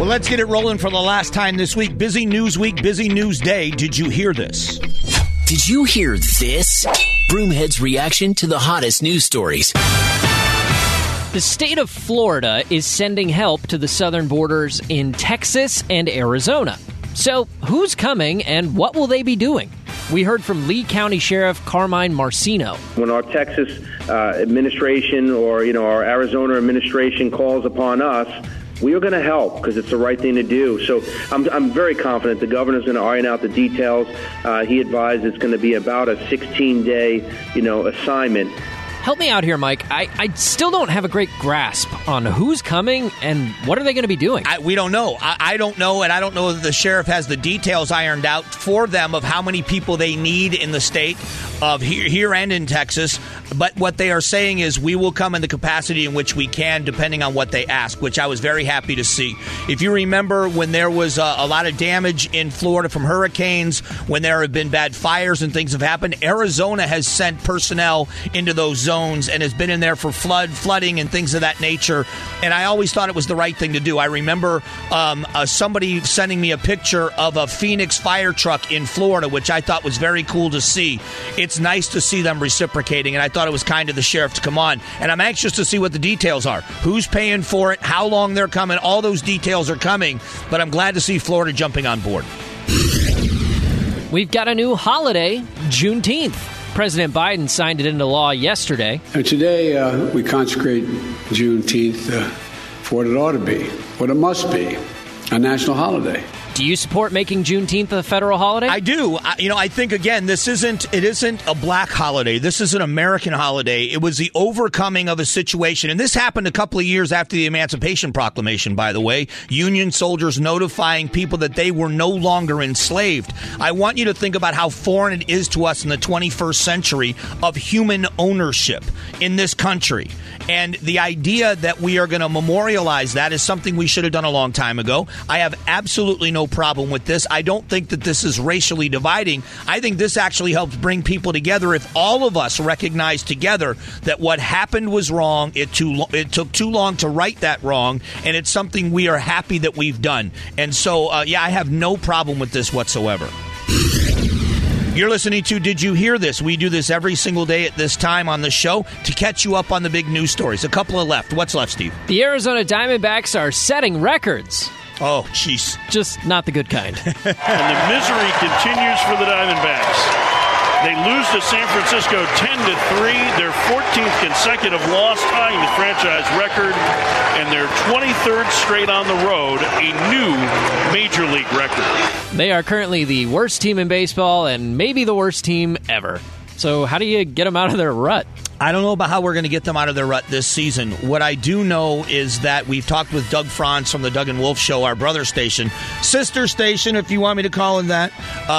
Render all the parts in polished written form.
Well, let's get it rolling for the last time this week. Busy news week, busy news day. Did you hear this? Did you hear this? Broomhead's reaction to the hottest news stories. The state of Florida is sending help to the southern borders in Texas and Arizona. So, who's coming and what will they be doing? We heard from Lee County Sheriff Carmine Marcino. When our Texas administration or, our Arizona administration calls upon us, we are going to help because it's the right thing to do. So I'm very confident the governor's going to iron out the details. He advised it's going to be about a 16-day, assignment. Help me out here, Mike. I still don't have a great grasp on who's coming and what are they going to be doing. We don't know. I don't know, and I don't know that the sheriff has the details ironed out for them of how many people they need in the state of here and in Texas. But what they are saying is we will come in the capacity in which we can, depending on what they ask, which I was very happy to see. If you remember when there was a lot of damage in Florida from hurricanes, when there have been bad fires and things have happened, Arizona has sent personnel into those zones and has been in there for flooding and things of that nature. And I always thought it was the right thing to do. I remember somebody sending me a picture of a Phoenix fire truck in Florida, which I thought was very cool to see. It's nice to see them reciprocating, and I thought it was kind of the sheriff to come on. And I'm anxious to see what the details are. Who's paying for it, how long they're coming, all those details are coming. But I'm glad to see Florida jumping on board. We've got a new holiday, Juneteenth. President Biden signed it into law yesterday. And today we consecrate Juneteenth for what it ought to be, what it must be, a national holiday. Do you support making Juneteenth a federal holiday? I do. I think, again, it isn't a black holiday. This is an American holiday. It was the overcoming of a situation. And this happened a couple of years after the Emancipation Proclamation, by the way. Union soldiers notifying people that they were no longer enslaved. I want you to think about how foreign it is to us in the 21st century of human ownership in this country. And the idea that we are going to memorialize that is something we should have done a long time ago. I have absolutely no problem with this. I don't think that this is racially dividing. I think this actually helps bring people together if all of us recognize together that what happened was wrong. It took too long to right that wrong, and it's something we are happy that we've done. And so, I have no problem with this whatsoever. You're listening to Did You Hear This? We do this every single day at this time on the show to catch you up on the big news stories. A couple are left. What's left, Steve? The Arizona Diamondbacks are setting records. Oh, jeez. Just not the good kind. And the misery continues for the Diamondbacks. They lose to San Francisco 10-3, their 14th consecutive loss, tying the franchise record, and their 23rd straight on the road, a new Major League record. They are currently the worst team in baseball and maybe the worst team ever. So how do you get them out of their rut? I don't know about how we're going to get them out of their rut this season. What I do know is that we've talked with Doug Franz from the Doug and Wolf Show, our brother station, sister station, if you want me to call it that,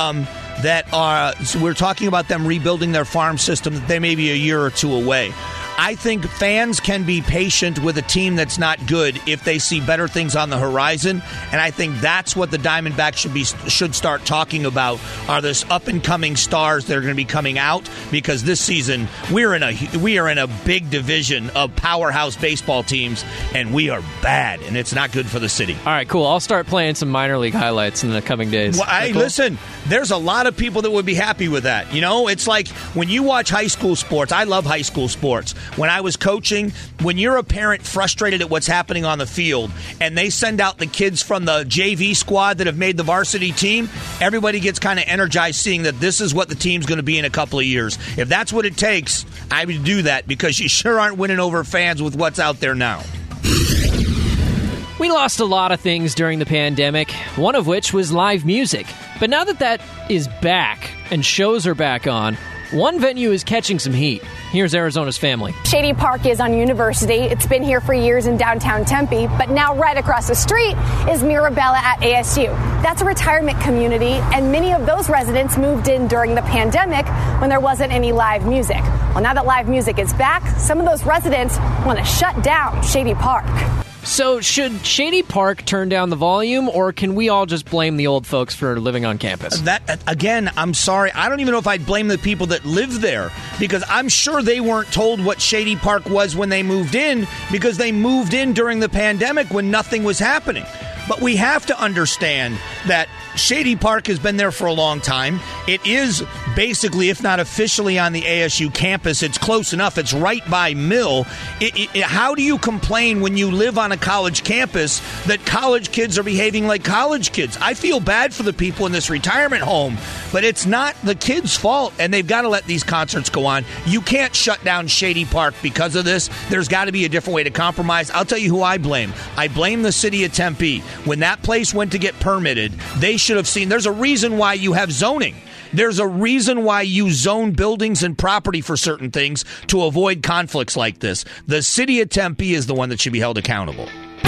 so we're talking about them rebuilding their farm system. They may be a year or two away. I think fans can be patient with a team that's not good if they see better things on the horizon, and I think that's what the Diamondbacks should start talking about, are this up-and-coming stars that are going to be coming out, because this season we are in a big division of powerhouse baseball teams, and we are bad, and it's not good for the city. All right, cool. I'll start playing some minor league highlights in the coming days. Well, hey, listen, there's a lot of people that would be happy with that. It's like when you watch high school sports. I love high school sports. When I was coaching, when you're a parent frustrated at what's happening on the field and they send out the kids from the JV squad that have made the varsity team, everybody gets kind of energized seeing that this is what the team's going to be in a couple of years. If that's what it takes, I would do that, because you sure aren't winning over fans with what's out there now. We lost a lot of things during the pandemic, one of which was live music. But now that is back and shows are back on, one venue is catching some heat. Here's Arizona's family. Shady Park is on University. It's been here for years in downtown Tempe, but now right across the street is Mirabella at ASU. That's a retirement community, and many of those residents moved in during the pandemic when there wasn't any live music. Well, now that live music is back, some of those residents want to shut down Shady Park. So should Shady Park turn down the volume, or can we all just blame the old folks for living on campus? That, again, I'm sorry. I don't even know if I'd blame the people that live there, because I'm sure they weren't told what Shady Park was when they moved in, because they moved in during the pandemic when nothing was happening. But we have to understand that Shady Park has been there for a long time. It is basically, if not officially, on the ASU campus. It's close enough. It's right by Mill. How do you complain when you live on a college campus that college kids are behaving like college kids? I feel bad for the people in this retirement home, but it's not the kids' fault, and they've got to let these concerts go on. You can't shut down Shady Park because of this. There's got to be a different way to compromise. I'll tell you who I blame. I blame the city of Tempe. When that place went to get permitted, they should have seen. There's a reason why you have zoning. There's a reason why you zone buildings and property for certain things to avoid conflicts like this. The city of Tempe is the one that should be held accountable.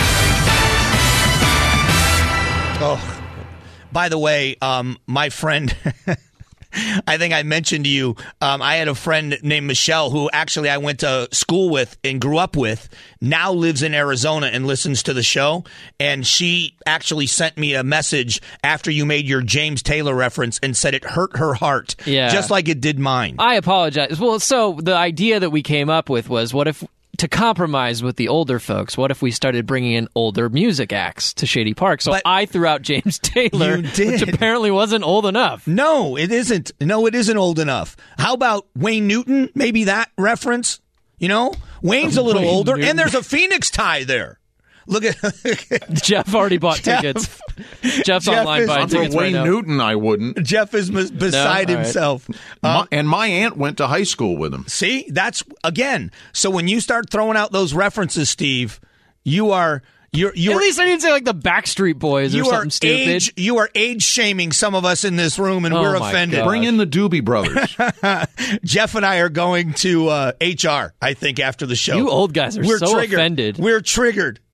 Oh, by the way, my friend... I think I mentioned to you, I had a friend named Michelle who actually I went to school with and grew up with, now lives in Arizona and listens to the show. And she actually sent me a message after you made your James Taylor reference and said it hurt her heart, just like it did mine. I apologize. Well, so the idea that we came up with was, what if, to compromise with the older folks, what if we started bringing in older music acts to Shady Park? So I threw out James Taylor, which apparently wasn't old enough. No, it isn't. No, it isn't old enough. How about Wayne Newton? Maybe that reference? You know, Wayne's a little older, and there's a Phoenix tie there. Look at Jeff already bought tickets. Jeff's online buying tickets Wayne right now. Newton, I wouldn't. Jeff is beside himself. And my aunt went to high school with him. See, that's, again, so when you start throwing out those references, Steve, you're at least I didn't say like the Backstreet Boys or something stupid. You are age shaming some of us in this room, and we're offended. Bring in the Doobie Brothers. Jeff and I are going to HR, I think, after the show. You old guys are so offended. We're triggered.